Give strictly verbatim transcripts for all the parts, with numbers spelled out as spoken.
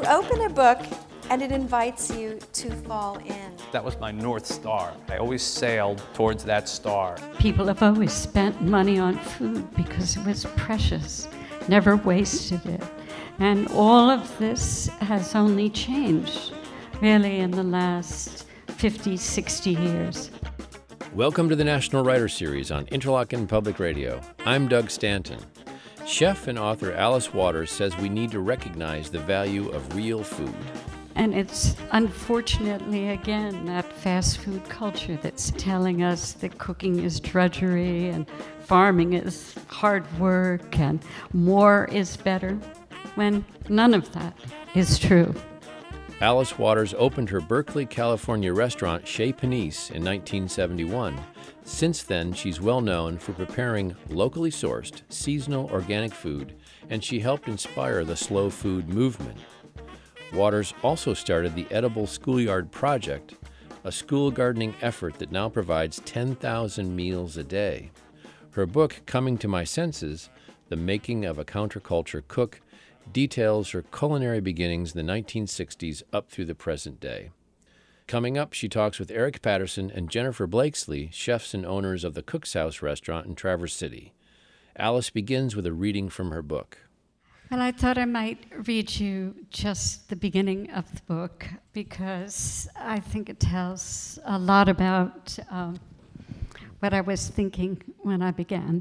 You open a book and it invites you to fall in. That was my North Star. I always sailed towards that star. People have always spent money on food because it was precious, never wasted it. And all of this has only changed, really, in the last fifty, sixty years. Welcome to the National Writer Series on Interlochen Public Radio. I'm Doug Stanton. Chef and author Alice Waters says we need to recognize the value of real food. And it's unfortunately, again, that fast food culture that's telling us that cooking is drudgery and farming is hard work and more is better, when none of that is true. Alice Waters opened her Berkeley, California restaurant Chez Panisse in nineteen seventy-one. Since then, she's well known for preparing locally sourced, seasonal organic food, and she helped inspire the slow food movement. Waters also started the Edible Schoolyard Project, a school gardening effort that now provides ten thousand meals a day. Her book, Coming to My Senses, The Making of a Counterculture Cook, details her culinary beginnings in the nineteen sixties up through the present day. Coming up, she talks with Eric Patterson and Jennifer Blakesley, chefs and owners of the Cook's House restaurant in Traverse City. Alice begins with a reading from her book. Well, I thought I might read you just the beginning of the book because I think it tells a lot about um, what I was thinking when I began.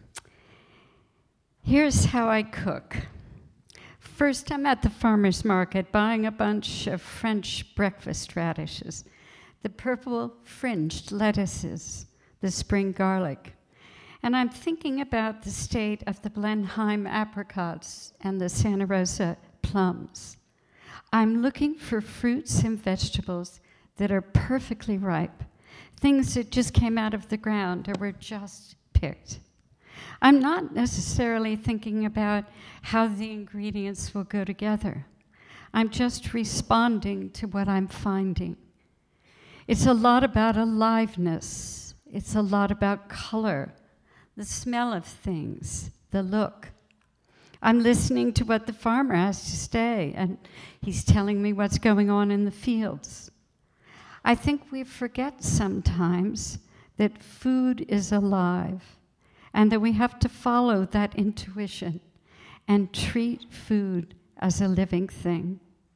Here's how I cook. First, I'm at the farmer's market buying a bunch of French breakfast radishes, the purple fringed lettuces, the spring garlic. And I'm thinking about the state of the Blenheim apricots and the Santa Rosa plums. I'm looking for fruits and vegetables that are perfectly ripe, things that just came out of the ground or were just picked. I'm not necessarily thinking about how the ingredients will go together. I'm just responding to what I'm finding. It's a lot about aliveness. It's a lot about color, the smell of things, the look. I'm listening to what the farmer has to say, and he's telling me what's going on in the fields. I think we forget sometimes that food is alive, and that we have to follow that intuition and treat food as a living thing.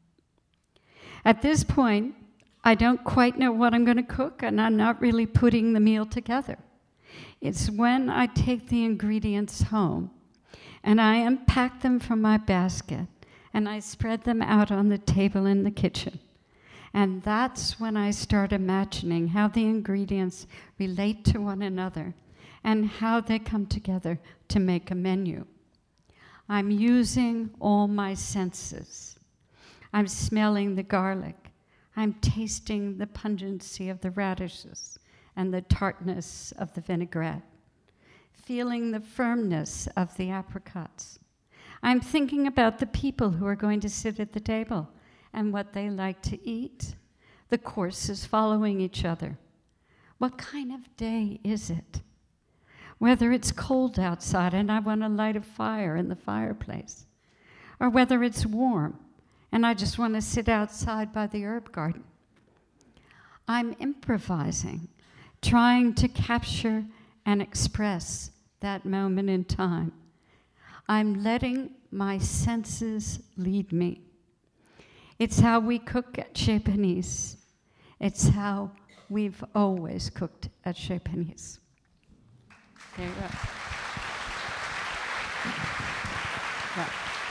At this point, I don't quite know what I'm going to cook, and I'm not really putting the meal together. It's when I take the ingredients home, and I unpack them from my basket, and I spread them out on the table in the kitchen. And that's when I start imagining how the ingredients relate to one another, and how they come together to make a menu. I'm using all my senses. I'm smelling the garlic. I'm tasting the pungency of the radishes and the tartness of the vinaigrette, feeling the firmness of the apricots. I'm thinking about the people who are going to sit at the table and what they like to eat, the courses following each other. What kind of day is it? Whether it's cold outside and I want to light a fire in the fireplace, or whether it's warm and I just want to sit outside by the herb garden. I'm improvising, trying to capture and express that moment in time. I'm letting my senses lead me. It's how we cook at Chez Panisse. It's how we've always cooked at Chez Panisse. There you go. Yeah.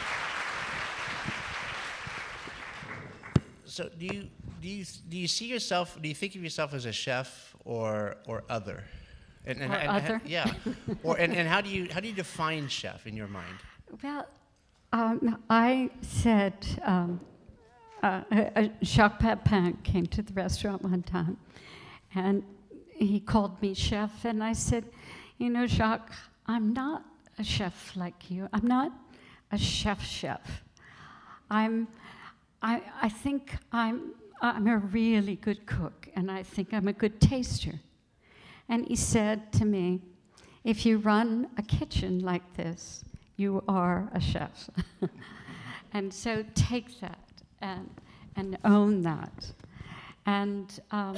So do you do you do you see yourself? Do you think of yourself as a chef or or other? And, and, or and, other? And, yeah. or and, and how do you how do you define chef in your mind? Well, um, I said um, uh, uh, Jacques Pepin came to the restaurant one time, and he called me chef, and I said, you know, Jacques, I'm not a chef like you. I'm not a chef chef. I'm, I, I think I'm, I'm a really good cook, and I think I'm a good taster. And he said to me, if you run a kitchen like this, you are a chef. And so take that and and own that. And um,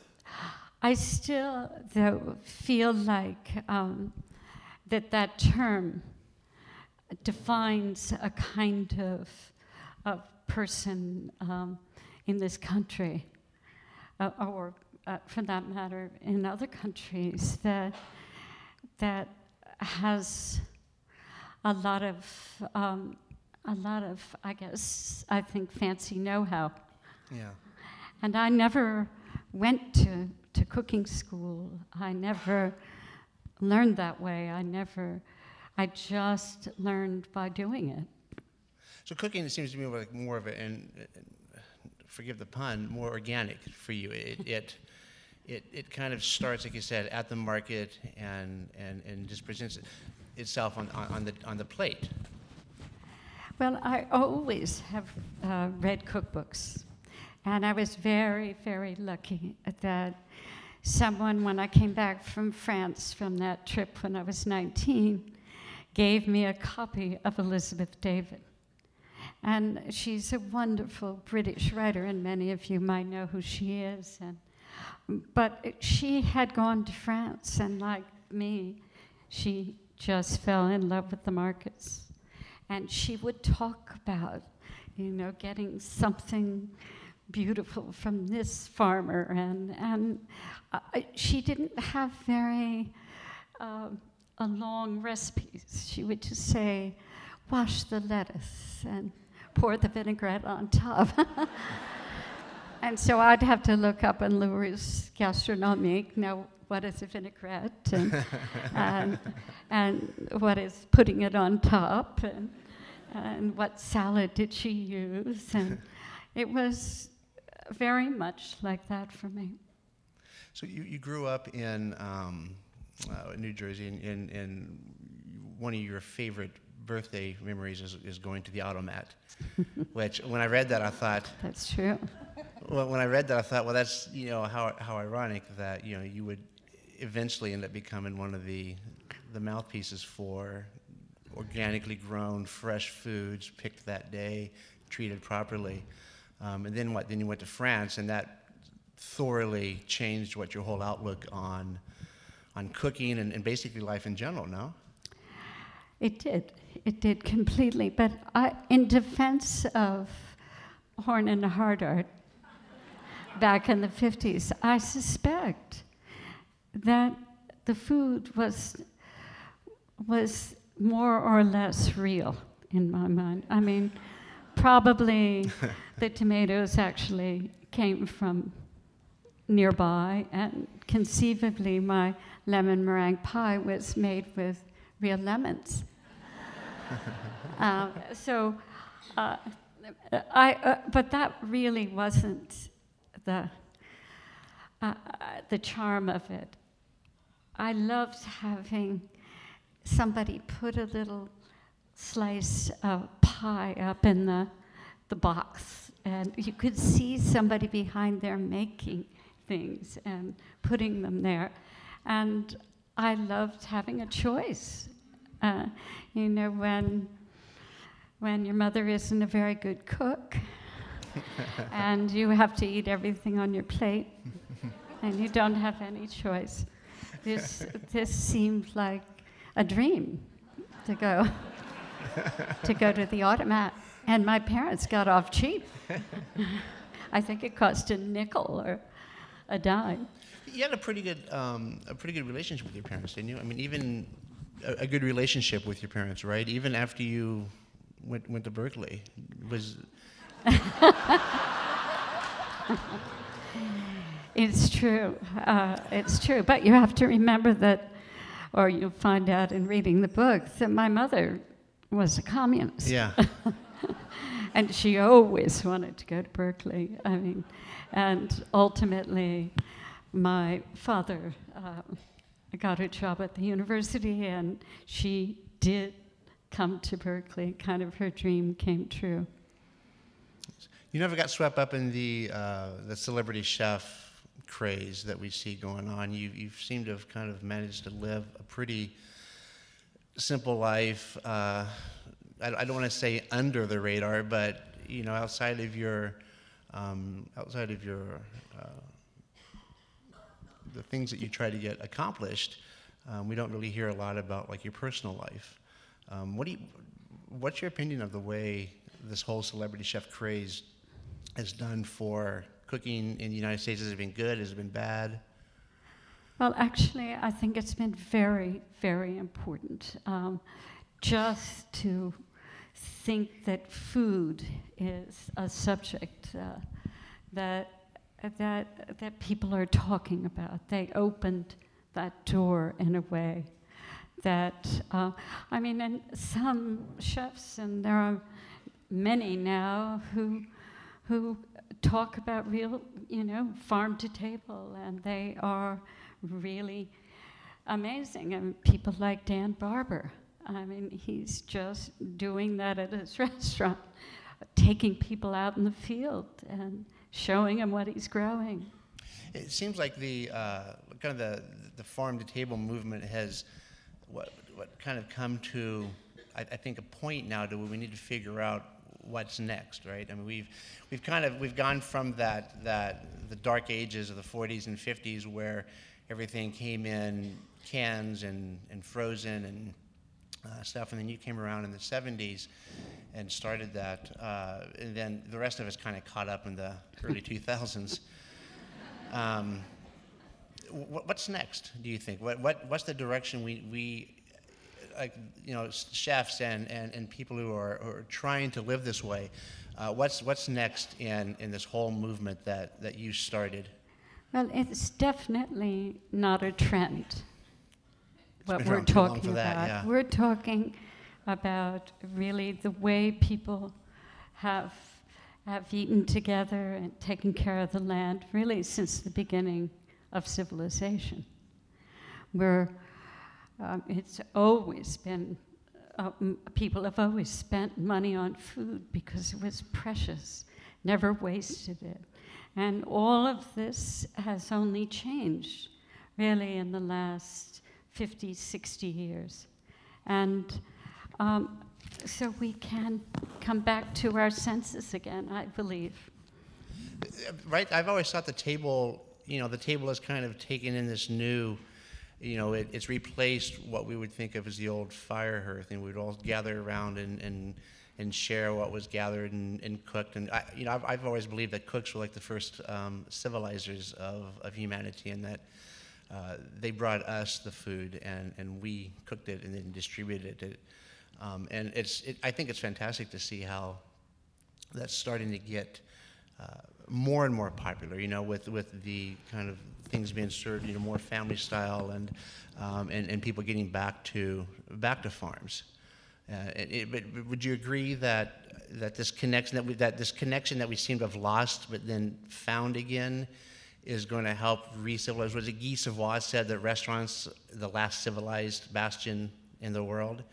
I still, though, feel like um, that that term defines a kind of, of person um, in this country, uh, or uh, for that matter, in other countries, that that has a lot of, um, a lot of, I guess, I think, fancy know-how. Yeah. And I never went to, to cooking school. I never learned that way. I never, I just learned by doing it. So cooking, it seems to me like more of a, and, and forgive the pun, more organic for you. It, it, it, it kind of starts, like you said, at the market and, and, and just presents itself on, on, on, the, on the plate. Well, I always have uh, read cookbooks. And I was very, very lucky that someone, when I came back from France from that trip when I was nineteen, gave me a copy of Elizabeth David. And she's a wonderful British writer, and many of you might know who she is. And, but she had gone to France, and like me, she just fell in love with the markets. And she would talk about, you know, getting something beautiful from this farmer, and and uh, she didn't have very uh, a long recipes. She would just say, wash the lettuce and pour the vinaigrette on top. And so I'd have to look up in Louis Gastronomique, now what is a vinaigrette, and, and, and what is putting it on top, and, and what salad did she use, and it was very much like that for me. So you, you grew up in um, uh, New Jersey, and, and, and one of your favorite birthday memories is, is going to the Automat, which when I read that I thought... That's true. Well, when I read that I thought, well, that's, you know, how how ironic that, you know, you would eventually end up becoming one of the the mouthpieces for organically grown, fresh foods picked that day, treated properly. Um, and then what? Then you went to France, and that thoroughly changed what your whole outlook on on cooking and, and basically life in general, no? It did. It did completely. But I, in defense of Horn and Hardart, back in the fifties, I suspect that the food was was more or less real in my mind. I mean, probably the tomatoes actually came from nearby, and conceivably my lemon meringue pie was made with real lemons. uh, so, uh, I, uh, but that really wasn't the uh, the charm of it. I loved having somebody put a little slice of pie up in the the box, and you could see somebody behind there making things and putting them there. And I loved having a choice. Uh, you know, when when your mother isn't a very good cook, and you have to eat everything on your plate, and you don't have any choice. This this seemed like a dream to go to go to the Automat, and my parents got off cheap. I think it cost a nickel or a dime. You had a pretty good um, a pretty good relationship with your parents, didn't you? I mean, even a, a good relationship with your parents, right? Even after you went went to Berkeley, was. It's true. Uh, it's true. But you have to remember that, or you'll find out in reading the book, that my mother was a communist. Yeah. And she always wanted to go to Berkeley. I mean, and ultimately, my father uh, got a job at the university, and she did come to Berkeley. Kind of her dream came true. You never got swept up in the uh, the celebrity chef craze that we see going on. You you seem to have kind of managed to live a pretty simple life. Uh, I, I don't want to say under the radar, but you know, outside of your, um, outside of your, uh, the things that you try to get accomplished, um, we don't really hear a lot about like your personal life. Um, what do you, what's your opinion of the way this whole celebrity chef craze has done for cooking in the United States? Has it been good? Has it been bad? Well, actually, I think it's been very, very important um, just to think that food is a subject uh, that that that people are talking about. They opened that door in a way that uh, I mean, and some chefs, and there are many now who who talk about real, you know, farm to table, and they are really amazing. And people like Dan Barber, I mean, he's just doing that at his restaurant, taking people out in the field and showing them what he's growing. It seems like the uh, kind of the the farm to table movement has what what kind of come to I, I think a point now to where we need to figure out what's next, right? I mean, we've we've kind of we've gone from that that the dark ages of the forties and fifties where everything came in cans and, and frozen and uh, stuff, and then you came around in the seventies and started that, uh, and then the rest of us kind of caught up in the early two thousands. Um, wh- what's next, do you think? What what what's the direction we we like, you know, chefs and, and, and people who are, who are trying to live this way, uh, what's what's next in, in this whole movement that, that you started? Well, it's definitely not a trend, what been we're around too long talking for that, about. yeah. We're talking about really the way people have have eaten together and taken care of the land, really since the beginning of civilization. Where um, it's always been, uh, m- people have always spent money on food because it was precious, never wasted it. And all of this has only changed, really, in the last fifty, sixty years. And um, so we can come back to our senses again, I believe. Right, I've always thought the table, you know, the table has kind of taken in this new, you know, it, it's replaced what we would think of as the old fire hearth, and we'd all gather around and, and and share what was gathered and, and cooked. And I, you know, I've, I've always believed that cooks were like the first um, civilizers of, of humanity, and that uh, they brought us the food and, and we cooked it and then distributed it. Um, and it's, it, I think it's fantastic to see how that's starting to get uh, more and more popular, you know, with, with the kind of things being served, you know, more family style, and, um, and, and people getting back to, back to farms. Uh, it, it, but would you agree that that this connection that we that this connection that we seem to have lost but then found again is going to help re-civilize? Was it Guy Savoy said that restaurants are the last civilized bastion in the world?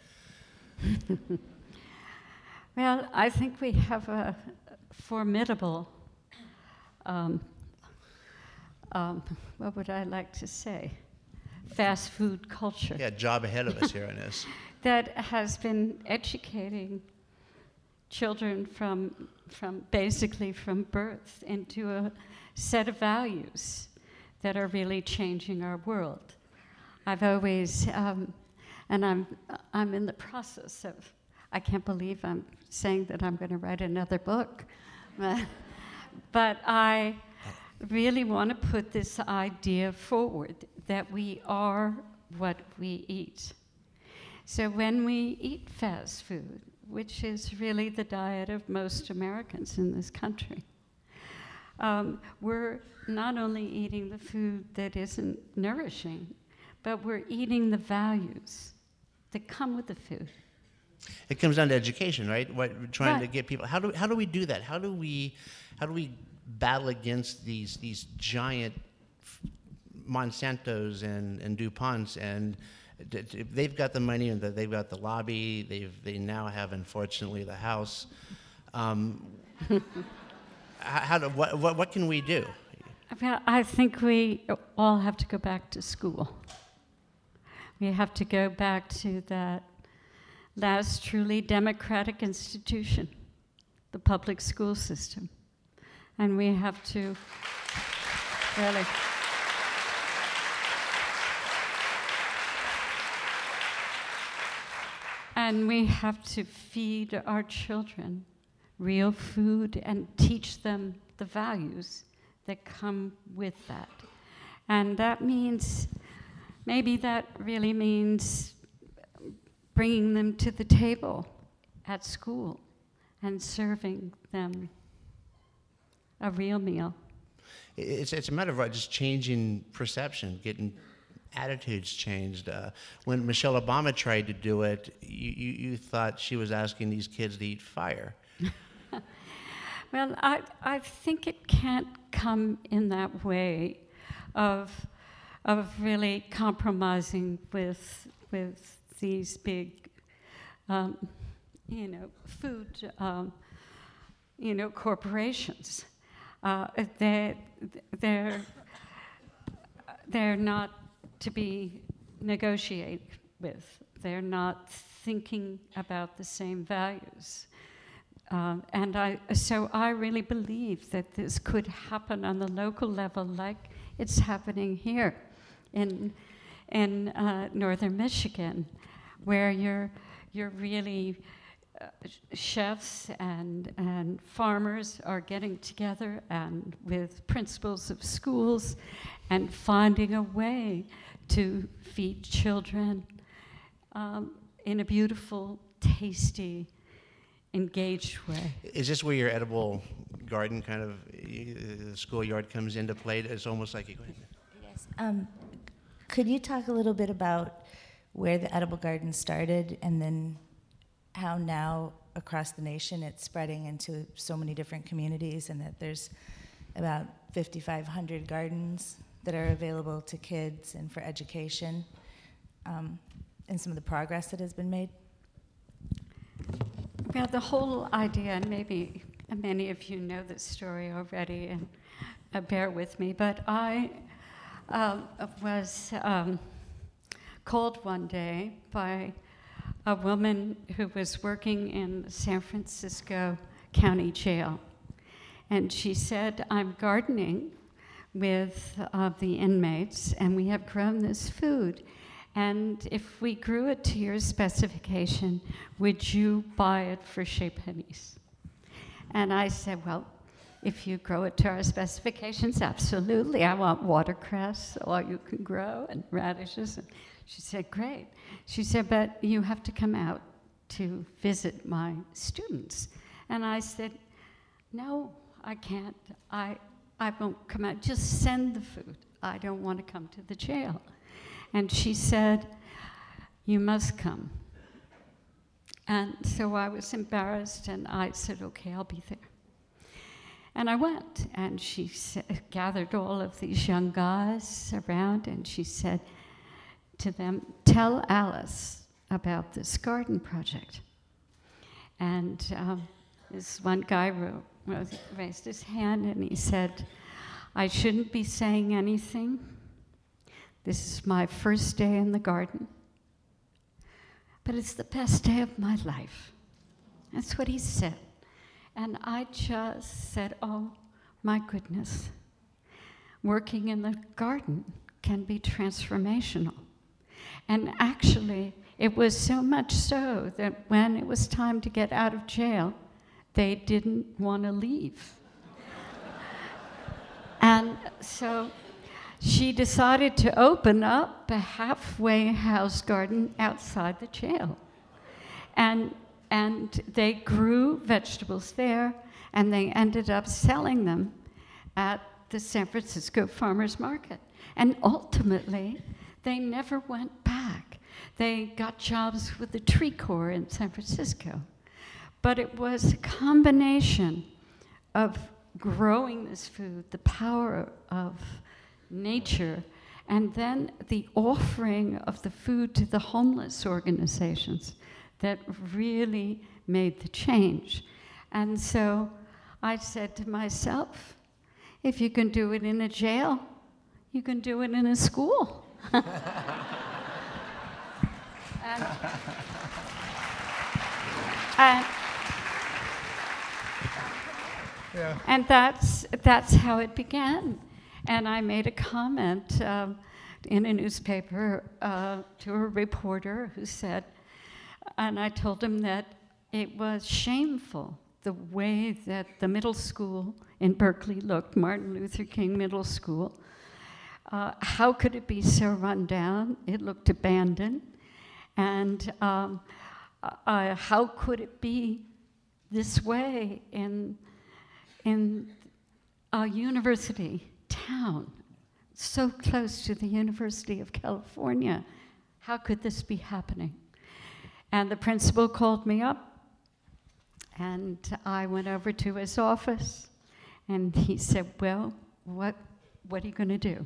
Well, I think we have a formidable, um, um, what would I like to say, fast food culture. Yeah, job ahead of us here on this. That has been educating children from, from basically from birth into a set of values that are really changing our world. I've always, um, and I'm, I'm in the process of, I can't believe I'm saying that I'm going to write another book, but I really want to put this idea forward that we are what we eat. So when we eat fast food, which is really the diet of most Americans in this country, um, we're not only eating the food that isn't nourishing, but we're eating the values that come with the food. It comes down to education, right? What we're trying Right. to get people. How do how do we do that? How do we how do we battle against these these giant Monsantos and and DuPonts, and d- d- they've got the money and the, they've got the lobby. They've they now have, unfortunately, the House. Um, how, how do, what, what what can we do? Well, I think we all have to go back to school. We have to go back to that last truly democratic institution, the the public school system. And we have to really... And we have to feed our children real food and teach them the values that come with that. And that means, maybe that really means bringing them to the table at school and serving them a real meal. It's, it's a matter of uh, just changing perception, getting attitudes changed. Uh, when Michelle Obama tried to do it, you, you, you thought she was asking these kids to eat fire. Well, I, I think it can't come in that way of, of really compromising with, with these big, um, you know, food, um, you know, corporations. Uh, they, they're, they're not to be negotiated with. They're not thinking about the same values. Um, and I, so I really believe that this could happen on the local level like it's happening here in, in uh, northern Michigan, where you're, you're really, uh, chefs and, and farmers are getting together and with principals of schools and finding a way to feed children um, in a beautiful, tasty, engaged way. Is this where your edible garden kind of, uh, schoolyard comes into play? It's almost like, go ahead. Yes. Um, could you talk a little bit about where the edible garden started and then how now across the nation it's spreading into so many different communities, and that there's about fifty-five hundred gardens that are available to kids and for education, um, and some of the progress that has been made? Well, the whole idea, and maybe many of you know this story already, and uh, bear with me, but I uh, was um, called one day by a woman who was working in the San Francisco County Jail. And she said, I'm gardening with uh, the inmates, and we have grown this food. And if we grew it to your specification, would you buy it for Chez Panisse? And I said, well, if you grow it to our specifications, absolutely. I want watercress, all you can grow, and radishes. And she said, great. She said, but you have to come out to visit my students. And I said, no, I can't. I, I won't come out. Just send the food. I don't want to come to the jail. And she said, you must come. And so I was embarrassed, and I said, okay, I'll be there. And I went, and she sa- gathered all of these young guys around, and she said to them, tell Alice about this garden project. And um, this one guy wrote, raised his hand, and he said, I shouldn't be saying anything. This is my first day in the garden, but it's the best day of my life. That's what he said. And I just said, oh, my goodness. Working in the garden can be transformational. And actually, it was so much so that when it was time to get out of jail, they didn't want to leave. And so she decided to open up a halfway house garden outside the jail. And, and they grew vegetables there, and they ended up selling them at the San Francisco Farmers Market. And ultimately, they never went back. They got jobs with the Tree Corps in San Francisco. But it was a combination of growing this food, the power of nature, and then the offering of the food to the homeless organizations that really made the change. And so I said to myself, if you can do it in a jail, you can do it in a school. and, and, Yeah. And that's, that's how it began. And I made a comment um, in a newspaper uh, to a reporter who said, and I told him that it was shameful the way that the middle school in Berkeley looked, Martin Luther King Middle School. Uh, how could it be so run down? It looked abandoned. And um, uh, how could it be this way in, in a university town, so close to the University of California? How could this be happening? And the principal called me up, and I went over to his office, and he said, well, what, what are you going to do?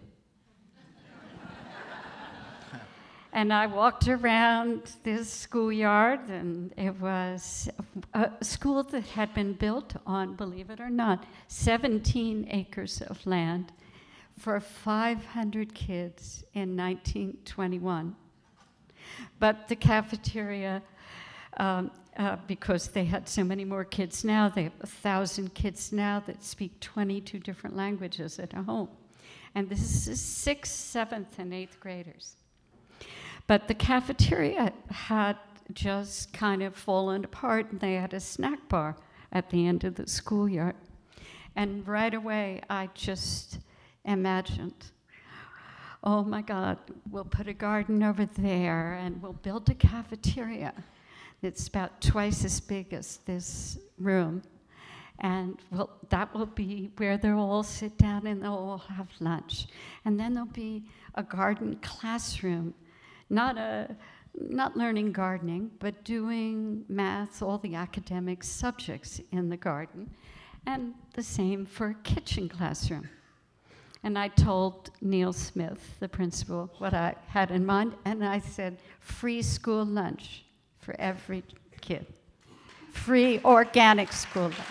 And I walked around this schoolyard, and it was a school that had been built on, believe it or not, seventeen acres of land for five hundred kids in nineteen twenty-one. But the cafeteria, um, uh, because they had so many more kids now, they have a thousand kids now that speak twenty-two different languages at home. And this is sixth, seventh, and eighth graders. But the cafeteria had just kind of fallen apart, and they had a snack bar at the end of the schoolyard. And right away, I just imagined, oh my God, we'll put a garden over there, and we'll build a cafeteria that's about twice as big as this room. And well, that will be where they'll all sit down and they'll all have lunch. And then there'll be a garden classroom. Not a, not learning gardening, but doing math, all the academic subjects in the garden, and the same for a kitchen classroom. And I told Neil Smith, the principal, what I had in mind, and I said, free school lunch for every kid. Free organic school lunch.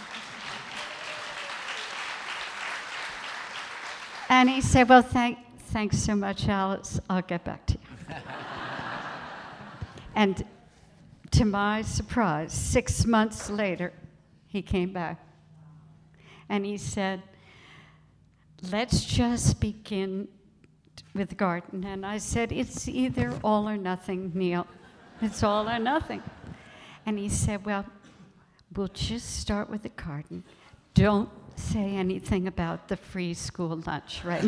And he said, well, thank, thanks so much, Alice. I'll get back to you. And to my surprise, six months later, he came back. And he said, let's just begin with the garden. And I said, it's either all or nothing, Neil. It's all or nothing. And he said, well, we'll just start with the garden. Don't say anything about the free school lunch, right?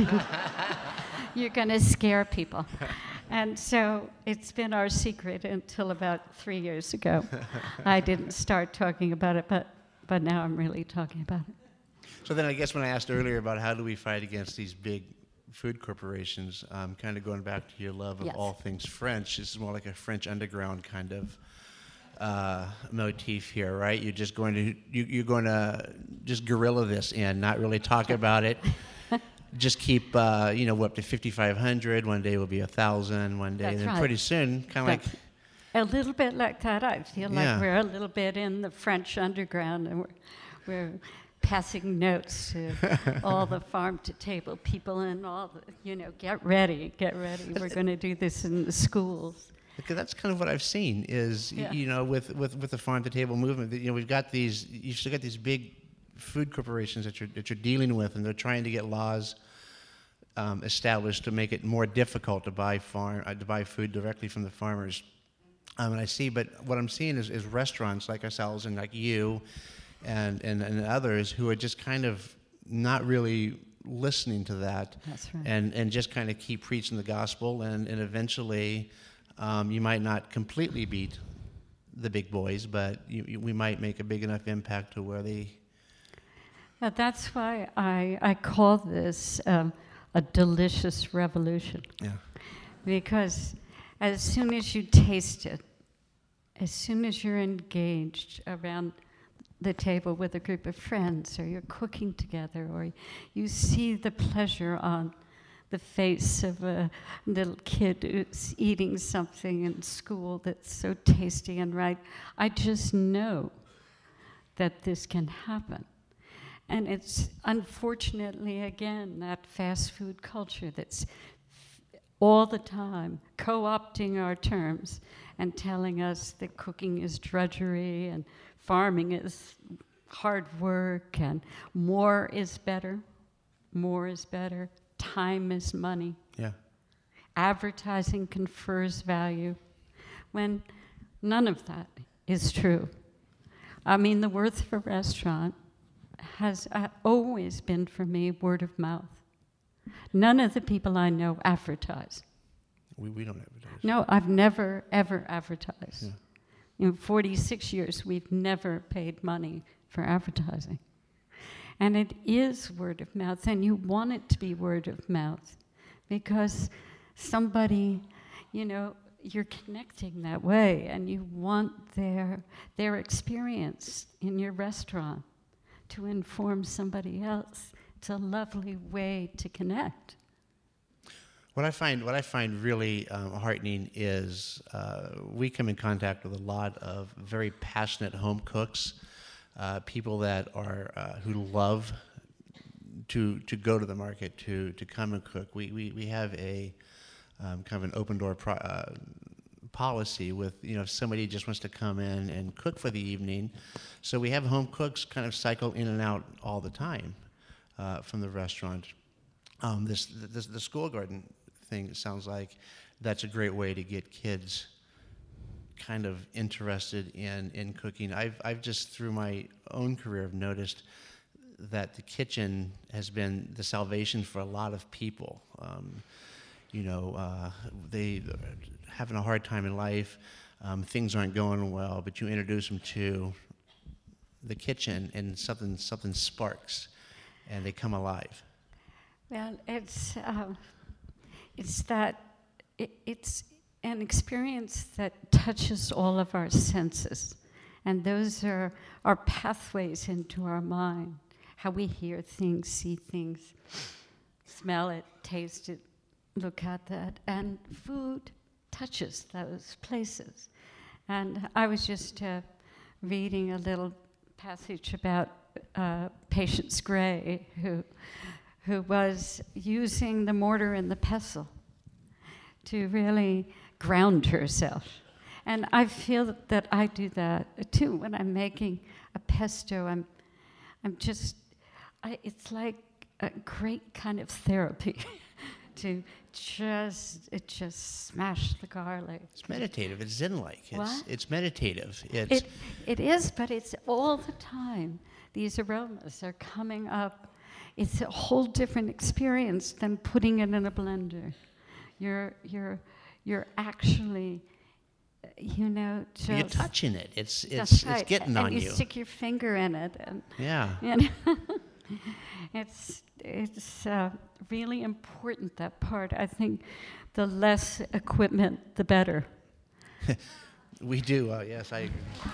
You're going to scare people. And so it's been our secret until about three years ago. I didn't start talking about it, but, but now I'm really talking about it. So then I guess when I asked earlier about how do we fight against these big food corporations, um, kind of going back to your love of Yes. all things French, this is more like a French underground kind of uh, motif here, right? You're just going to, you, you're going to just guerrilla this in, not really talk about it. Just keep, uh, you know, up to fifty-five hundred. One day will be one thousand. One day, That's and then right. pretty soon, kind of like... A little bit like that. I feel like Yeah. we're a little bit in the French underground, and we're, we're passing notes to all the farm-to-table people and all the, you know, get ready, get ready. We're going to do this in the schools. Because that's kind of what I've seen is, y- Yeah. you know, with, with, with the farm-to-table movement, that, you know, we've got these, you've still got these big food corporations that you're, that you're dealing with, and they're trying to get laws um, established to make it more difficult to buy farm, uh, to buy food directly from the farmers. Um, and I see, but what I'm seeing is, is restaurants like ourselves and like you and, and, and others who are just kind of not really listening to that. That's right. And, and just kind of keep preaching the gospel, and, and eventually um, you might not completely beat the big boys, but you, you, we might make a big enough impact to where they... Uh, that's why I, I call this um, a delicious revolution. Yeah. Because as soon as you taste it, as soon as you're engaged around the table with a group of friends, or you're cooking together, or you see the pleasure on the face of a little kid who's eating something in school that's so tasty and right, I just know that this can happen. And it's unfortunately, again, that fast food culture that's f- all the time co-opting our terms and telling us that cooking is drudgery and farming is hard work and more is better. More is better. Time is money. Yeah. Advertising confers value, when none of that is true. I mean, the worth of a restaurant has uh, always been, for me, word of mouth. None of the people I know advertise. We, we don't advertise. No, I've never, ever advertised. Yeah. In forty-six years, we've never paid money for advertising. And it is word of mouth, and you want it to be word of mouth because somebody, you know, you're connecting that way, and you want their their experience in your restaurant to inform somebody else. It's a lovely way to connect. What I find, what I find really um, heartening is uh, we come in contact with a lot of very passionate home cooks, uh, people that are uh, who love to to go to the market to to come and cook. We we we have a um, kind of an open door pro, uh, policy with, you know, if somebody just wants to come in and cook for the evening. So we have home cooks kind of cycle in and out all the time uh, from the restaurant. Um, this, this the school garden thing, it sounds like that's a great way to get kids kind of interested in, in cooking. I've I've just through my own career have noticed that the kitchen has been the salvation for a lot of people. Um, you know, uh, they having a hard time in life, um, things aren't going well, but you introduce them to the kitchen and something something sparks, and they come alive. Well, it's uh, it's that it, it's an experience that touches all of our senses, and those are our pathways into our mind. How we hear things, see things, smell it, taste it, look at that, and food touches those places. And I was just uh, reading a little passage about uh, Patience Gray, who who was using the mortar and the pestle to really ground herself. And I feel that I do that too when I'm making a pesto. I'm I'm just, I, it's like a great kind of therapy to just, it just smash the garlic. It's meditative. It's Zen-like. It's, What? it's meditative. It's It, it is, but it's all the time. These aromas are coming up. It's a whole different experience than putting it in a blender. You're, you're, you're actually, you know, just... you're touching it. It's it's That's right. it's getting and on you. you. stick your finger in it, and Yeah. you know, it's it's uh, really important, that part. I think the less equipment, the better. We do. Uh, yes, I agree.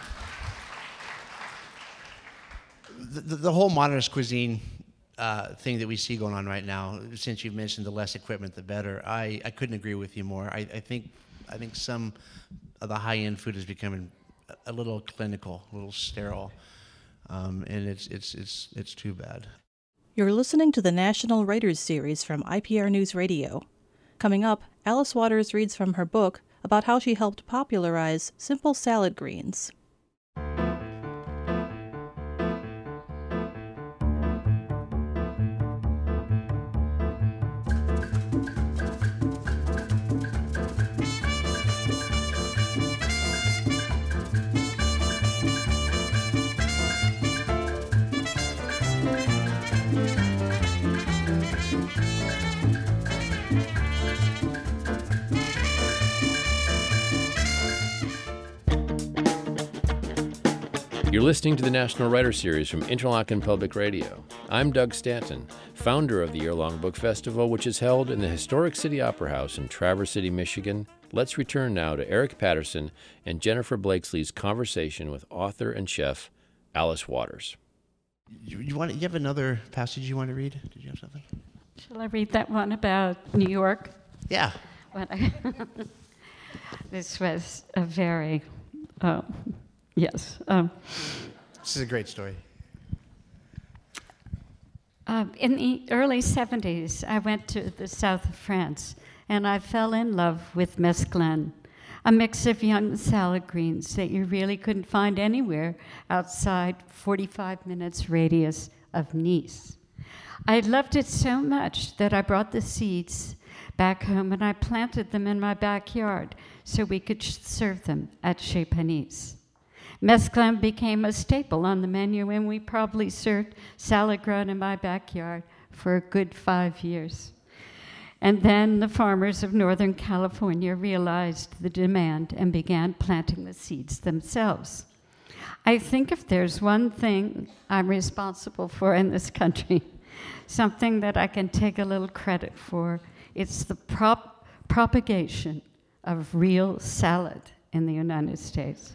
The, the, the whole modernist cuisine uh, thing that we see going on right now, since you've mentioned the less equipment, the better, I, I couldn't agree with you more. I, I think I think some of the high-end food is becoming a little clinical, a little sterile, um, and it's it's it's it's too bad. You're listening to the National Writers Series from I P R News Radio. Coming up, Alice Waters reads from her book about how she helped popularize simple salad greens. You're listening to the National Writer Series from Interlochen Public Radio. I'm Doug Stanton, founder of the year-long book festival, which is held in the historic City Opera House in Traverse City, Michigan. Let's return now to Eric Patterson and Jennifer Blakesley's conversation with author and chef Alice Waters. You, you want? You have another passage you want to read? Did you have something? Shall I read that one about New York? Yeah. What I this was a very, uh, yes. Um, This is a great story. Uh, in the early seventies, I went to the south of France, and I fell in love with mesclun. a mix of young salad greens that you really couldn't find anywhere outside forty-five minutes radius of Nice. I loved it so much that I brought the seeds back home and I planted them in my backyard so we could sh- serve them at Chez Panisse. Mesclun became a staple on the menu, and we probably served salad grown in my backyard for a good five years. And then the farmers of Northern California realized the demand and began planting the seeds themselves. I think if there's one thing I'm responsible for in this country, something that I can take a little credit for, it's the prop- propagation of real salad in the United States.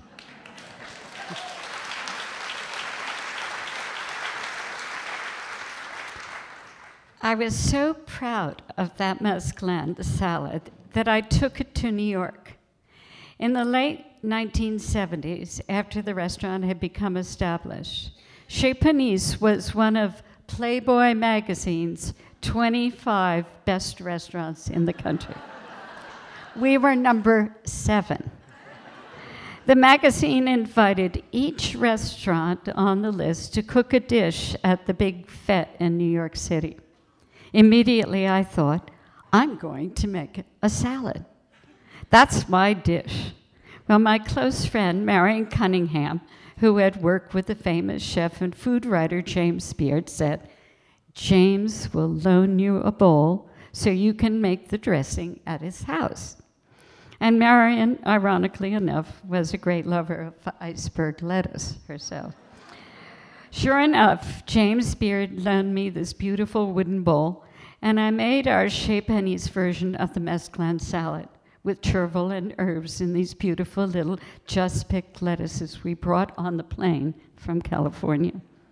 I was so proud of that mesclun, the salad, that I took it to New York. In the late nineteen seventies, after the restaurant had become established, Chez Panisse was one of Playboy magazine's twenty-five best restaurants in the country. We were number seven. The magazine invited each restaurant on the list to cook a dish at the big fete in New York City. Immediately I thought, I'm going to make a salad. That's my dish. Well, my close friend, Marion Cunningham, who had worked with the famous chef and food writer James Beard, said, James will loan you a bowl so you can make the dressing at his house. And Marion, ironically enough, was a great lover of iceberg lettuce herself. Sure enough, James Beard loaned me this beautiful wooden bowl, and I made our Chez Panisse version of the mesclun salad with chervil and herbs in these beautiful little just-picked lettuces we brought on the plane from California.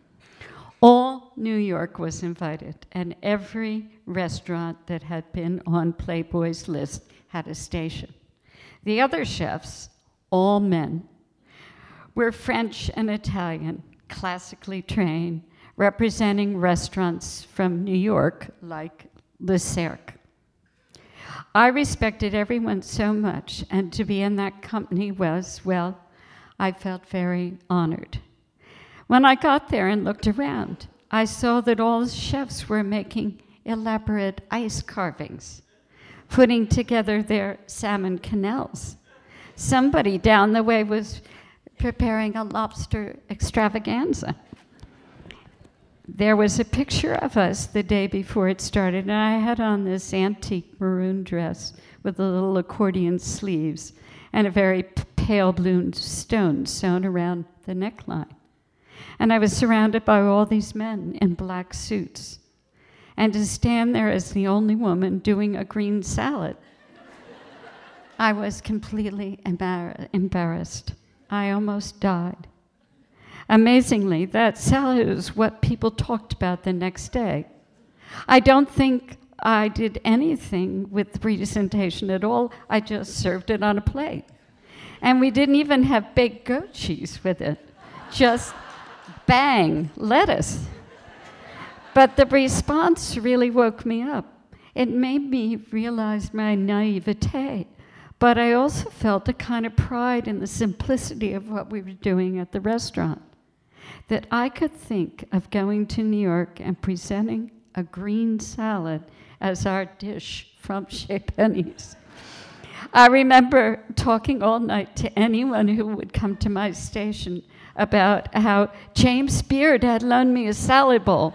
All New York was invited, and every restaurant that had been on Playboy's list had a station. The other chefs, all men, were French and Italian, classically trained, representing restaurants from New York like Le Cercle. I respected everyone so much, and to be in that company was, well, I felt very honored. When I got there and looked around, I saw that all the chefs were making elaborate ice carvings, putting together their salmon quenelles. Somebody down the way was preparing a lobster extravaganza. There was a picture of us the day before it started, and I had on this antique maroon dress with the little accordion sleeves and a very pale blue stone sewn around the neckline. And I was surrounded by all these men in black suits. And to stand there as the only woman doing a green salad, I was completely embar- embarrassed. I almost died. Amazingly, that salad is what people talked about the next day. I don't think I did anything with the presentation at all. I just served it on a plate. And we didn't even have baked goat cheese with it. Just bang, lettuce. But the response really woke me up. It made me realize my naivete, but I also felt a kind of pride in the simplicity of what we were doing at the restaurant. That I could think of going to New York and presenting a green salad as our dish from Chez Panisse. I remember talking all night to anyone who would come to my station about how James Beard had loaned me a salad bowl,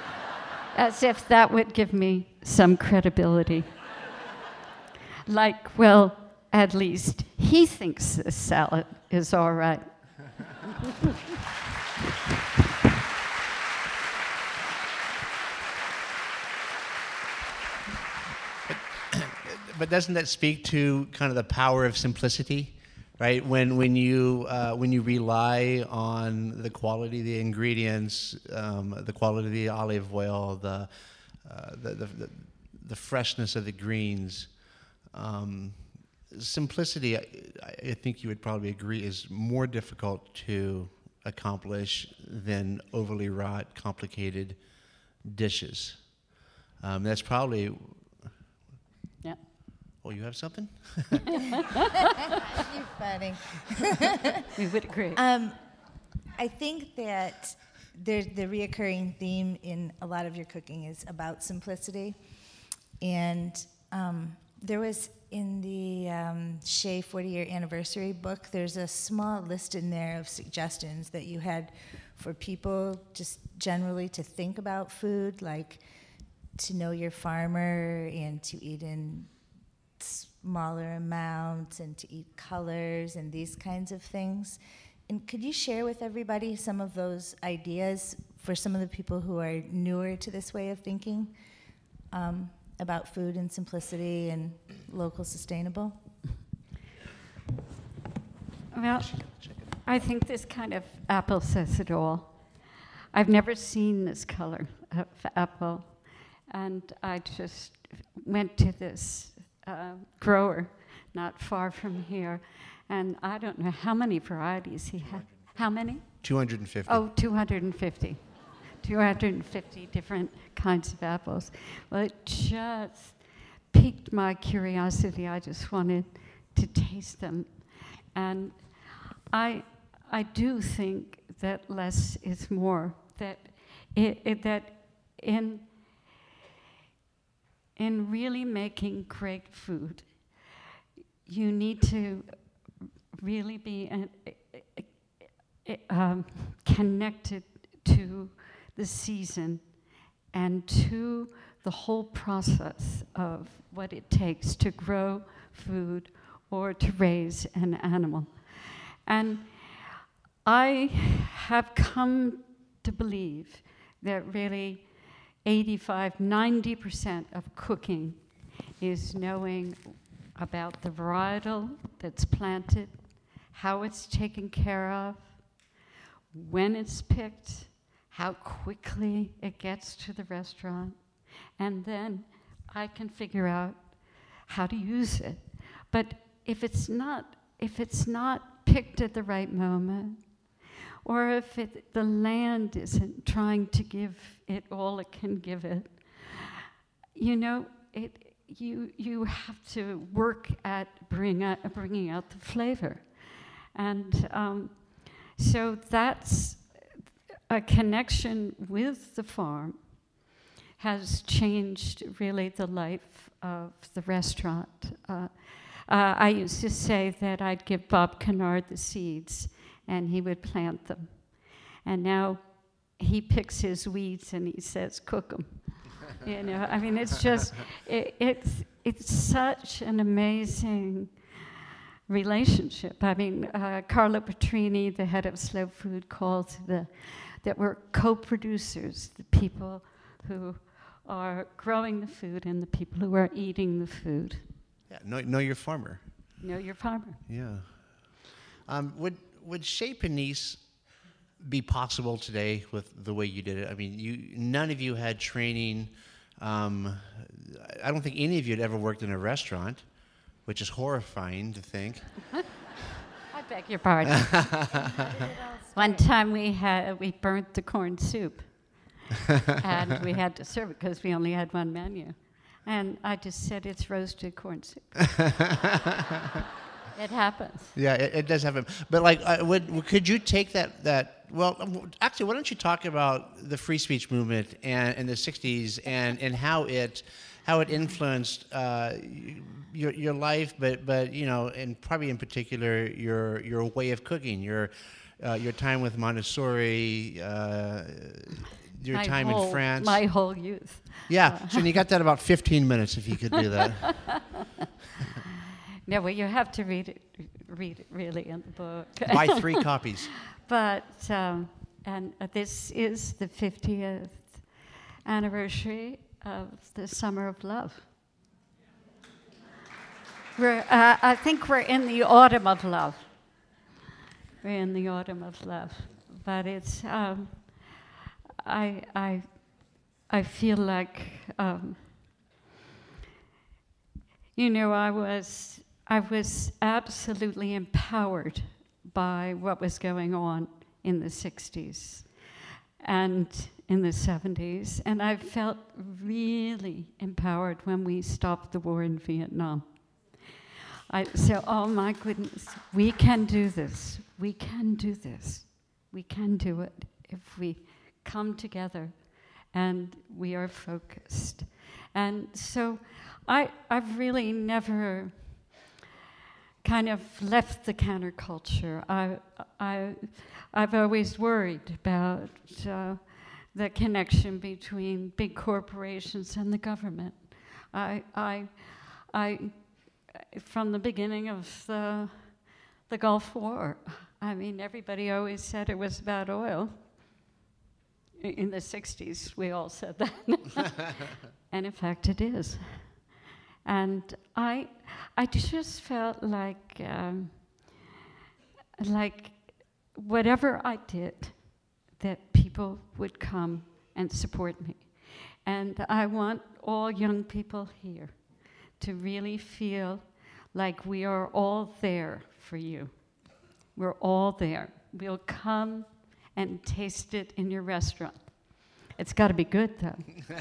as if that would give me some credibility. Like, well, at least he thinks this salad is all right. But doesn't that speak to kind of the power of simplicity, right? When when you uh, when you rely on the quality of the ingredients, um, the quality of the olive oil, the uh, the, the, the the freshness of the greens, um, simplicity, I, I think you would probably agree, is more difficult to accomplish than overly wrought, complicated dishes. Um, that's probably. Yeah. Oh, you have something? You're funny. We would agree. Um, I think that there's the reoccurring theme in a lot of your cooking is about simplicity. And um, there was in the um, Shea forty-year anniversary book, there's a small list in there of suggestions that you had for people just generally to think about food, like to know your farmer and to eat in smaller amounts and to eat colors and these kinds of things. And could you share with everybody some of those ideas for some of the people who are newer to this way of thinking um, about food and simplicity and local sustainable? Well, I think this kind of apple says it all. I've never seen this color of apple, and I just went to this uh, grower not far from here, and I don't know how many varieties he had. How many? two hundred fifty. Oh, two hundred fifty. two hundred fifty different kinds of apples. Well, it just piqued my curiosity. I just wanted to taste them. And I I do think that less is more, that it, it, that in in really making great food, you need to really be an, um, connected to the season and to the whole process of what it takes to grow food or to raise an animal. And I have come to believe that really eighty-five, ninety percent of cooking is knowing about the varietal that's planted, how it's taken care of, when it's picked, how quickly it gets to the restaurant, and then I can figure out how to use it. But if it's not, if it's not picked at the right moment, or if it, the land isn't trying to give it all it can give it, you know, it, you you have to work at bring out, bringing out the flavor. And um, so that's a connection with the farm has changed really the life of the restaurant. Uh, uh, I used to say that I'd give Bob Kennard the seeds and he would plant them. And now he picks his weeds and he says, cook them. You know, I mean, it's just, it, it's, it's such an amazing relationship. I mean, uh, Carlo Petrini, the head of Slow Food, calls the, that we're co-producers, the people who are growing the food and the people who are eating the food. Yeah, know, know your farmer. Know your farmer. Yeah. Um, would would Chez Panisse be possible today with the way you did it? I mean, you none of you had training. Um, I don't think any of you had ever worked in a restaurant, which is horrifying to think. I beg your pardon. One time we had we burnt the corn soup, and we had to serve it because we only had one menu. And I just said, it's roasted corn soup. It happens. Yeah, it, it does happen. But like, uh, would, could you take that, that, well, actually, why don't you talk about the free speech movement and in the sixties and, and how it how it influenced uh, your your life, but, but you know, and probably in particular, your your way of cooking, your uh, your time with Montessori, uh, your my time whole, in France. My whole youth. Yeah, uh. so you got that about fifteen minutes if you could do that. No, well, you have to read it, read it really in the book. Buy three copies. But, um, and uh, this is the fiftieth anniversary of the Summer of Love. We're, uh, I think we're in the autumn of love. We're in the autumn of love. But it's, um, I, I, I feel like, um, you know, I was, I was absolutely empowered by what was going on in the sixties and in the seventies, and I felt really empowered when we stopped the war in Vietnam. I say, oh my goodness, we can do this. We can do this. We can do it if we come together and we are focused. And so I, I've really never kind of left the counterculture. I, I, I've always worried about uh, the connection between big corporations and the government. I, I, I, from the beginning of the, the Gulf War, I mean, everybody always said it was about oil. In the sixties, we all said that. And in fact, it is. And I, I just felt like, um, like whatever I did, that people would come and support me. And I want all young people here to really feel like we are all there for you. We're all there. We'll come and taste it in your restaurant. It's got to be good, though,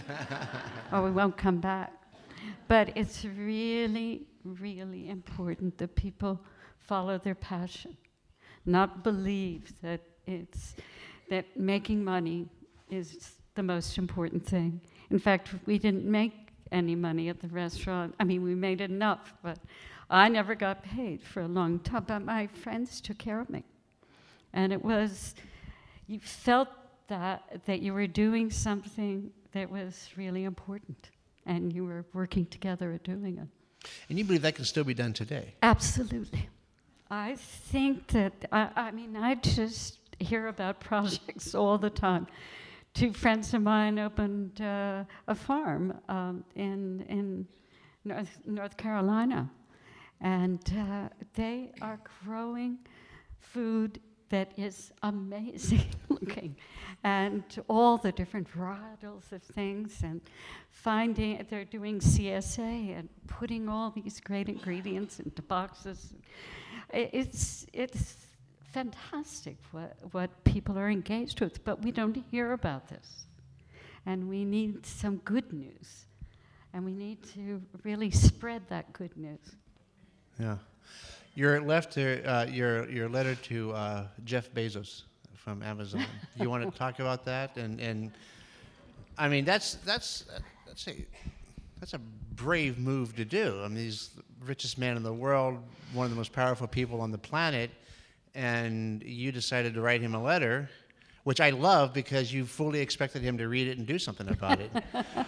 or we won't come back. But it's really, really important that people follow their passion, not believe that it's that making money is the most important thing. In fact, we didn't make any money at the restaurant. I mean, we made enough, but I never got paid for a long time. But my friends took care of me, and it was, you felt that that you were doing something that was really important, and you were working together at doing it. And you believe that can still be done today? Absolutely. I think that, I, I mean, I just hear about projects all the time. Two friends of mine opened uh, a farm um, in in North, North Carolina, and uh, they are growing food that is amazing looking, and all the different varietals of things, and finding, they're doing C S A and putting all these great ingredients into boxes. It's, it's fantastic what, what people are engaged with, but we don't hear about this. And we need some good news, and we need to really spread that good news. Yeah. Your letter, uh, your your letter to uh, Jeff Bezos from Amazon. You want to talk about that? And and I mean, that's that's that's a that's a brave move to do. I mean, he's the richest man in the world, one of the most powerful people on the planet, and you decided to write him a letter, which I love because you fully expected him to read it and do something about it.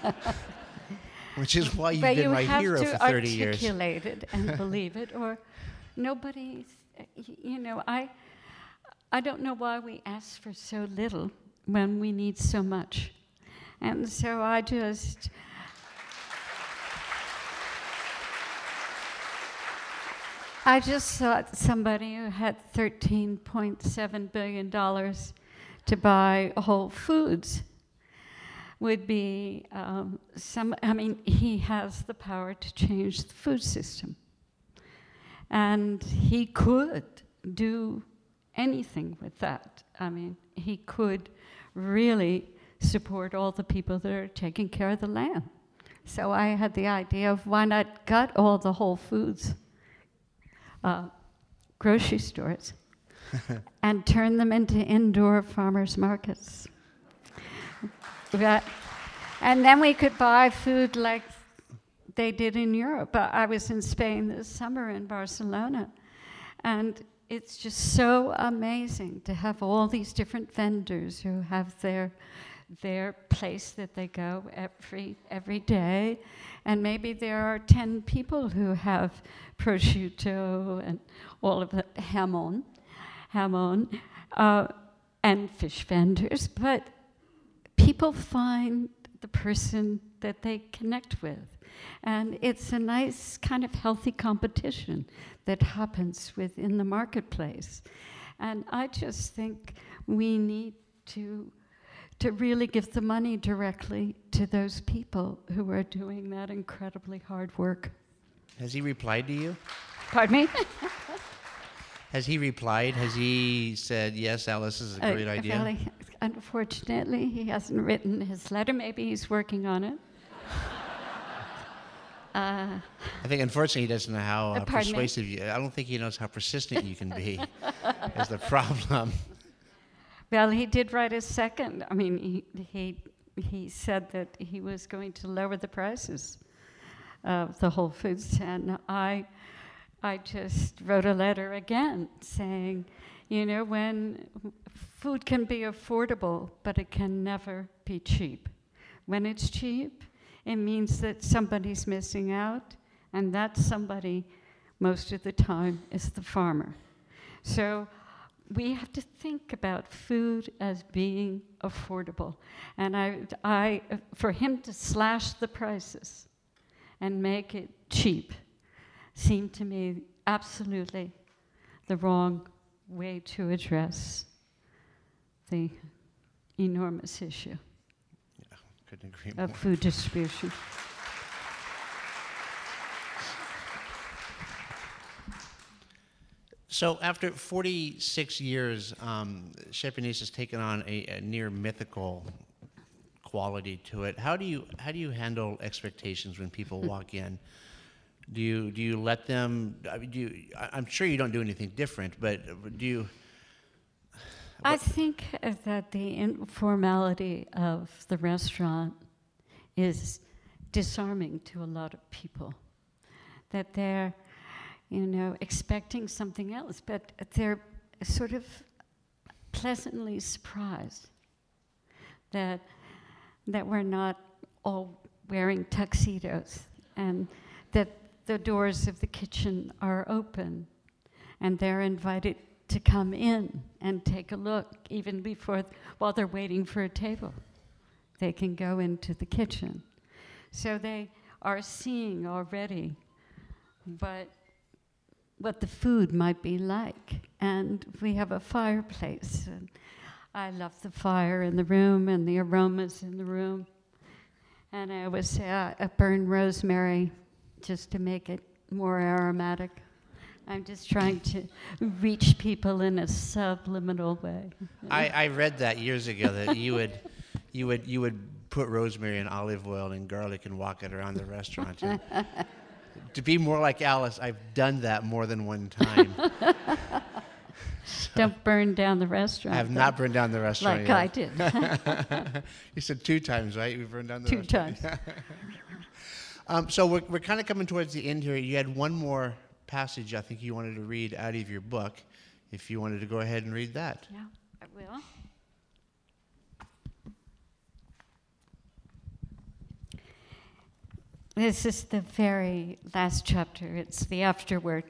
Which is why you've but been you my hero for thirty years. But you have to articulate it and believe it, or nobody, you know, I, I don't know why we ask for so little when we need so much. And so I just, I just thought somebody who had thirteen point seven billion dollars to buy Whole Foods would be um, some, I mean, he has the power to change the food system. And he could do anything with that. I mean, he could really support all the people that are taking care of the land. So I had the idea of why not gut all the Whole Foods uh, grocery stores and turn them into indoor farmers markets. That, and then we could buy food like they did in Europe. I was in Spain this summer in Barcelona, and it's just so amazing to have all these different vendors who have their their place that they go every every day, and maybe there are ten people who have prosciutto and all of the jamon, jamon, uh, and fish vendors, but people find the person that they connect with. And it's a nice kind of healthy competition that happens within the marketplace. And I just think we need to, to really give the money directly to those people who are doing that incredibly hard work. Has he replied to you? Pardon me? Has he replied? Has he said, yes, Alice, this is a great uh, idea? Really, unfortunately, he hasn't written his letter. Maybe he's working on it. Uh, I think, unfortunately, he doesn't know how uh, Uh, pardon me? persuasive you. I don't think he knows how persistent you can be. Is the problem? well, he did write a second. I mean, he, he, he said that he was going to lower the prices of the Whole Foods. And I, I just wrote a letter again saying, you know, when food can be affordable, but it can never be cheap. When it's cheap, it means that somebody's missing out, and that somebody, most of the time, is the farmer. So we have to think about food as being affordable. And I, I, for him to slash the prices and make it cheap seemed to me absolutely the wrong way to address the enormous issue Yeah, couldn't agree of more. food distribution. So after forty-six years, um, Chez Panisse has taken on a, a near mythical quality to it. How do you how do you handle expectations when people walk in? Do you do you let them? I mean, do you, I- I'm sure you don't do anything different, but do you? I think uh, that the informality of the restaurant is disarming to a lot of people. That they're, you know, expecting something else, but they're sort of pleasantly surprised that that we're not all wearing tuxedos and that the doors of the kitchen are open and they're invited to come in and take a look even before, while they're waiting for a table. They can go into the kitchen. So they are seeing already but what the food might be like. And we have a fireplace. And I love the fire in the room and the aromas in the room. And I always say uh, I burn rosemary just to make it more aromatic. I'm just trying to reach people in a subliminal way. I, I read that years ago that you would you would you would put rosemary and olive oil and garlic and walk it around the restaurant. And to be more like Alice, I've done that more than one time. Don't burn down the restaurant. I have not burned down the restaurant like yet. I did. You said two times, right? We burned down the Two restaurant. times. um, so we're we're kind of coming towards the end here. You had one more passage I think you wanted to read out of your book. If you wanted to go ahead and read that. Yeah, I will. This is the very last chapter. It's the afterword.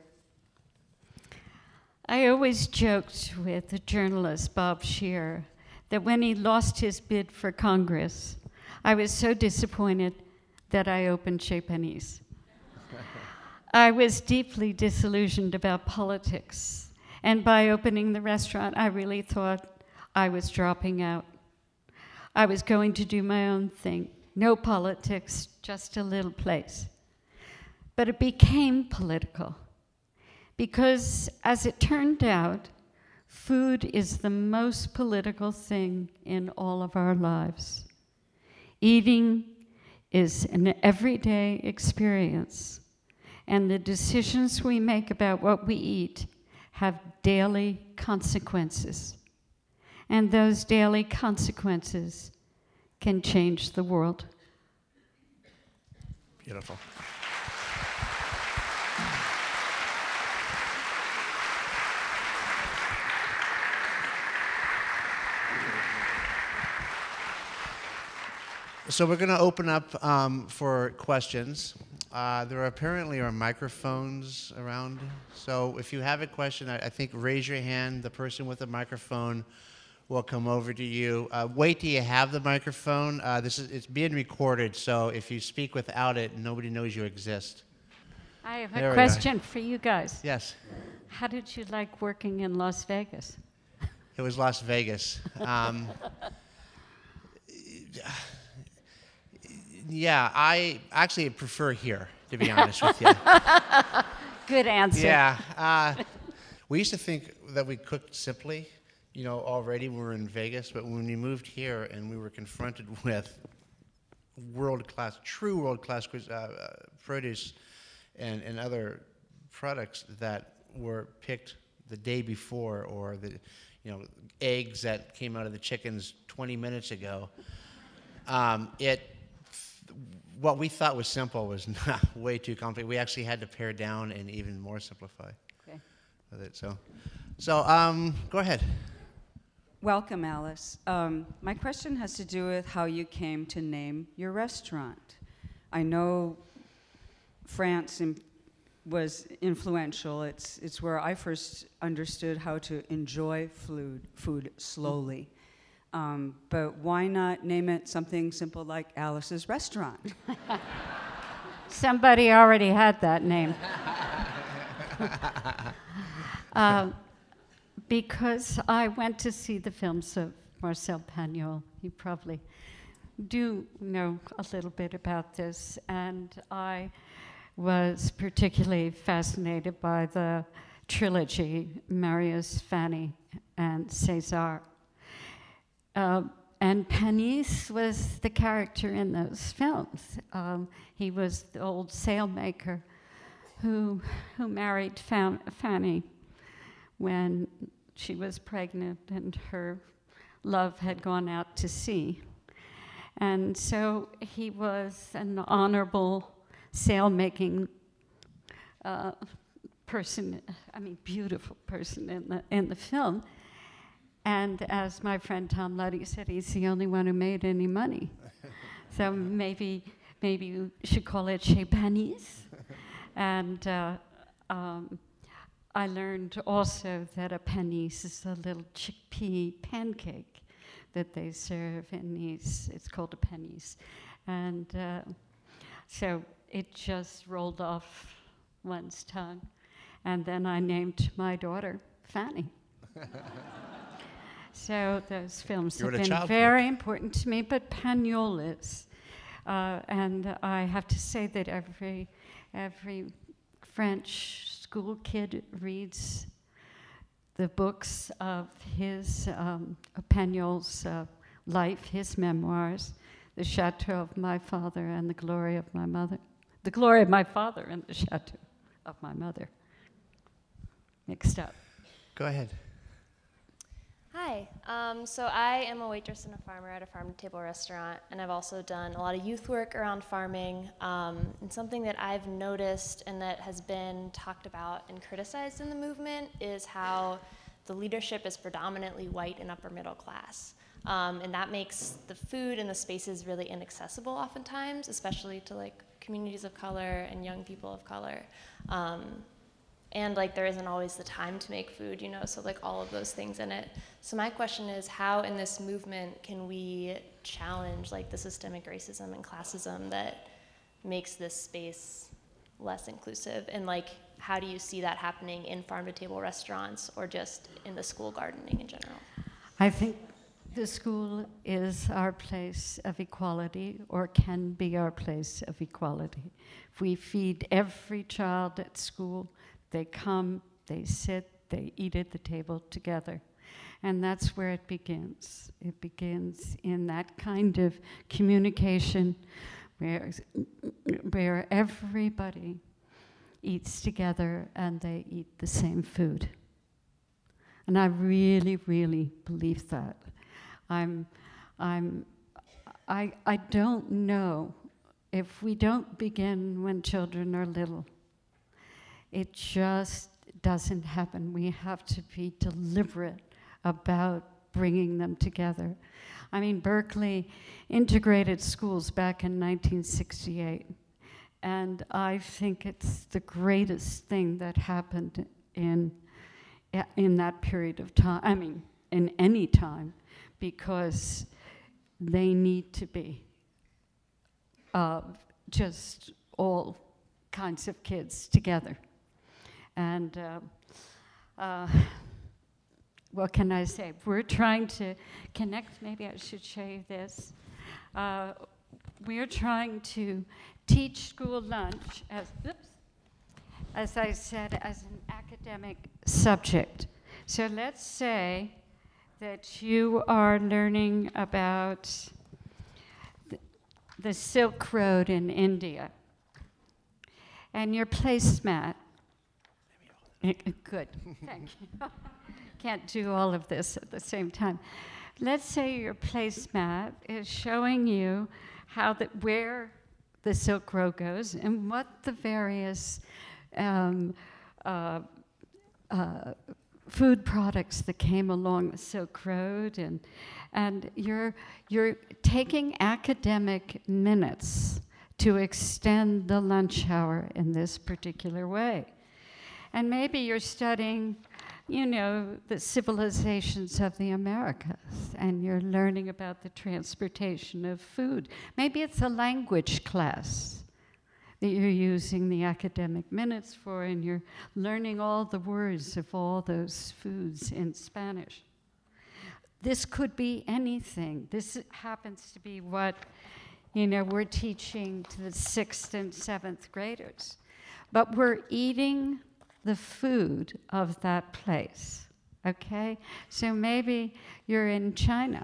I always joked with the journalist Bob Scheer that when he lost his bid for Congress, I was so disappointed that I opened Chez Panisse. I was deeply disillusioned about politics, and by opening the restaurant, I really thought I was dropping out. I was going to do my own thing. No politics, just a little place. But it became political because, as it turned out, food is the most political thing in all of our lives. Eating is an everyday experience, and the decisions we make about what we eat have daily consequences. And those daily consequences can change the world. Beautiful. So we're going to open up um, for questions. Uh, there apparently are microphones around. So if you have a question, I, I think raise your hand. The person with the microphone will come over to you. Uh, wait till you have the microphone. Uh, this is it's being recorded, so if you speak without it, nobody knows you exist. I have There a we question for you guys. Yes, How did you like working in Las Vegas? it was Las Vegas. Um, yeah, I actually prefer here, to be honest with you. Good answer. Yeah, uh, we used to think that we cooked simply, you know, already when we were in Vegas, but when we moved here and we were confronted with world-class, true world-class uh, uh, produce and, and other products that were picked the day before, or the, you know, eggs that came out of the chickens twenty minutes ago. Um, it, what we thought was simple was not way too complicated. We actually had to pare down and even more simplify Okay. with it. So, so um, go ahead. Welcome, Alice. Um, my question has to do with how you came to name your restaurant. I know France in, was influential. It's, it's where I first understood how to enjoy food, food slowly. Um, but why not name it something simple like Alice's Restaurant? Somebody already had that name. um, because I went to see the films of Marcel Pagnol. You probably do know a little bit about this. And I was particularly fascinated by the trilogy, Marius, Fanny, and César. Uh, and Panis was the character in those films. Um, he was the old sailmaker who who married Fan- Fanny when she was pregnant and her love had gone out to sea. And so he was an honorable sail-making uh, person, I mean, beautiful person in the in the film. And as my friend Tom Luddy said, he's the only one who made any money. So maybe maybe you should call it Chez Panis. And uh, um, I learned also that a panis is a little chickpea pancake that they serve in these. It's called a panis. And uh, so it just rolled off one's tongue. And then I named my daughter Fanny. So those films You're have a been child very cook. important to me, but Pagnol is. Uh, and I have to say that every every French school kid reads the books of his, um, of Pagnol's uh, life, his memoirs, The Chateau of My Father and the Glory of My Mother. The Glory of My Father and the Chateau of My Mother. Mixed up. Go ahead. Hi, um, so I am a waitress and a farmer at a farm-to-table restaurant, and I've also done a lot of youth work around farming. Um, and something that I've noticed and that has been talked about and criticized in the movement is how the leadership is predominantly white and upper middle class. Um, and that makes the food and the spaces really inaccessible oftentimes, especially to like communities of color and young people of color. Um, And like there isn't always the time to make food, you know, so like all of those things in it. So my question is, how in this movement can we challenge like the systemic racism and classism that makes this space less inclusive? And like, how do you see that happening in farm-to-table restaurants or just in the school gardening in general? I think the school is our place of equality, or can be our place of equality. If we feed every child at school, they come, they sit, they eat at the table together. And that's where it begins. It begins in that kind of communication where, where everybody eats together and they eat the same food. And I really, really believe that. I'm, I'm, I, I don't know if we don't begin when children are little. It just doesn't happen. We have to be deliberate about bringing them together. I mean, Berkeley integrated schools back in nineteen sixty-eight, and I think it's the greatest thing that happened in, in that period of time, I mean, in any time, because they need to be uh, just all kinds of kids together. And uh, uh, what can I say? We're trying to connect. Maybe I should show you this. Uh, we're trying to teach school lunch as, oops, as I said, as an academic subject. So let's say that you are learning about the, the Silk Road in India. And your placemat, good, thank you. Can't do all of this at the same time. Let's say your placemat is showing you how the, where the Silk Road goes and what the various um, uh, uh, food products that came along the Silk Road, and and you're you're taking academic minutes to extend the lunch hour in this particular way. And maybe you're studying, you know, the civilizations of the Americas, and you're learning about the transportation of food. Maybe it's a language class that you're using the academic minutes for, and you're learning all the words of all those foods in Spanish. This could be anything. This happens to be what, you know, we're teaching to the sixth and seventh graders. But we're eating the food of that place, okay? So maybe you're in China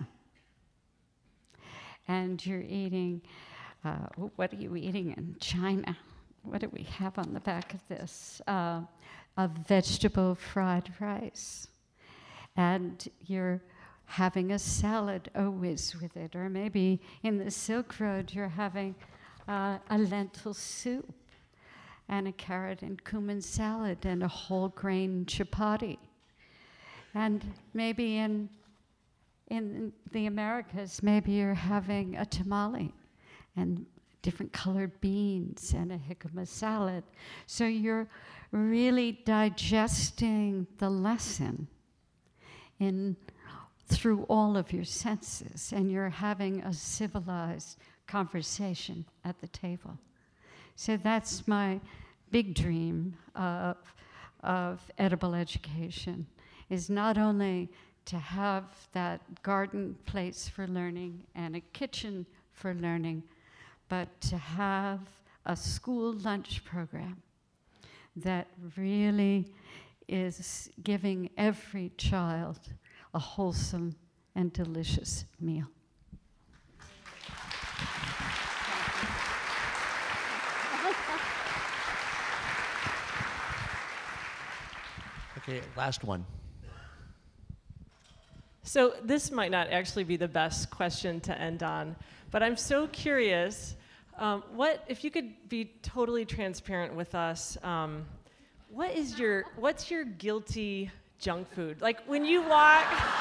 and you're eating, uh, what are you eating in China? What do we have on the back of this? Uh, a vegetable fried rice. And you're having a salad always with it. Or maybe in the Silk Road, you're having uh, a lentil soup and a carrot and cumin salad and a whole grain chapati. And maybe in, in the Americas, maybe you're having a tamale and different colored beans and a jicama salad. So you're really digesting the lesson in through all of your senses, and you're having a civilized conversation at the table. So that's my big dream of, of edible education, is not only to have that garden place for learning and a kitchen for learning, but to have a school lunch program that really is giving every child a wholesome and delicious meal. Okay, last one. So this might not actually be the best question to end on, but I'm so curious, um, what, if you could be totally transparent with us, um, what is your, what's your guilty junk food? Like when you walk,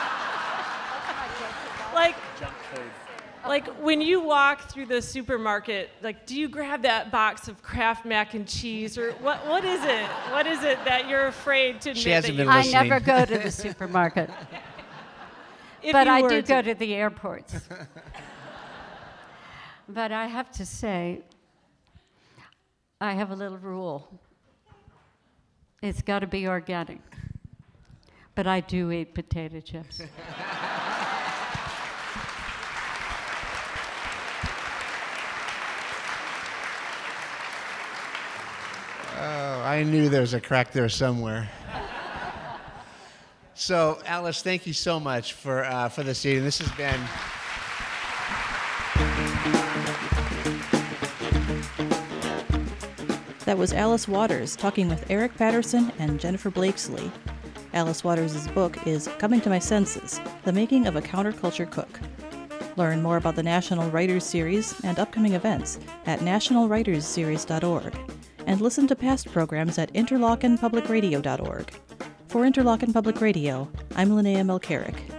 like, Junk food. like when you walk through the supermarket, like do you grab that box of Kraft mac and cheese, or what? What is it? What is it that you're afraid to admit She hasn't that been you? I listening. never go to the supermarket, If but you I were do to- go to the airports. But I have to say, I have a little rule. It's got to be organic. But I do eat potato chips. Oh, I knew there was a crack there somewhere. So, Alice, thank you so much for uh, for this evening. This has been. That was Alice Waters talking with Eric Patterson and Jennifer Blakesley. Alice Waters' book is Coming to My Senses, The Making of a Counterculture Cook. Learn more about the National Writers Series and upcoming events at national writers series dot org, and listen to past programs at interlochen public radio dot org. For Interlochen Public Radio, I'm Linnea Melcherick.